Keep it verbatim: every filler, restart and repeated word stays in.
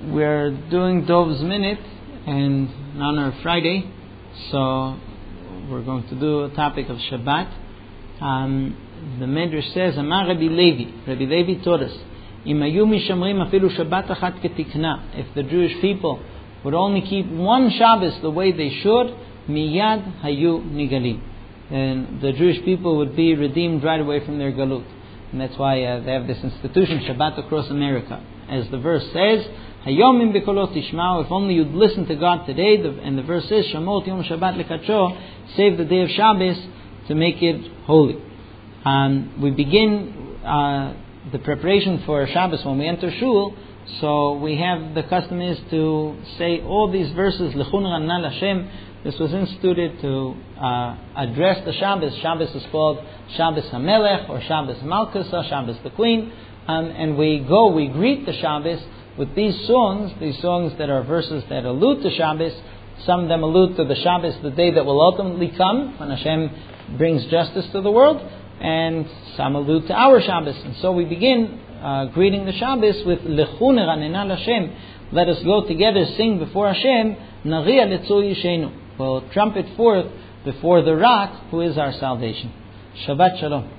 we're doing Dov's Minute and in honor of Friday, so we're going to do a topic of Shabbat. Um, the Medrash says, Amar Rabbi Levi, Rabbi Levi taught us, Im hayu mishamrim afilu Shabbat achat ketikna. If the Jewish people would only keep one Shabbos the way they should, miyad hayu nigalim, and the Jewish people would be redeemed right away from their galut. And that's why uh, they have this institution, Shabbat across America. As the verse says, Hayomim bekolot tishma'u, if only you'd listen to God today, the, and the verse says, Shamot yom Shabbat lekadsho, save the day of Shabbos to make it holy. Um, we begin uh, the preparation for Shabbos when we enter Shul, so we have, the custom is to say all these verses, Lechun Ranna Lashem. This was instituted to uh, address the Shabbos. Shabbos is called Shabbos HaMelech, or Shabbos Malchus, or Shabbos the Queen. Um, and we go, we greet the Shabbos with these songs, these songs that are verses that allude to Shabbos. Some of them allude to the Shabbos, the day that will ultimately come, when Hashem brings justice to the world. And some allude to our Shabbos. And so we begin uh, greeting the Shabbos with Lechun Ranena Lashem. Let us go together, sing before Hashem, Naria Letzur Yishenu. We'll trumpet forth before the Rock, who is our salvation. Shabbat Shalom.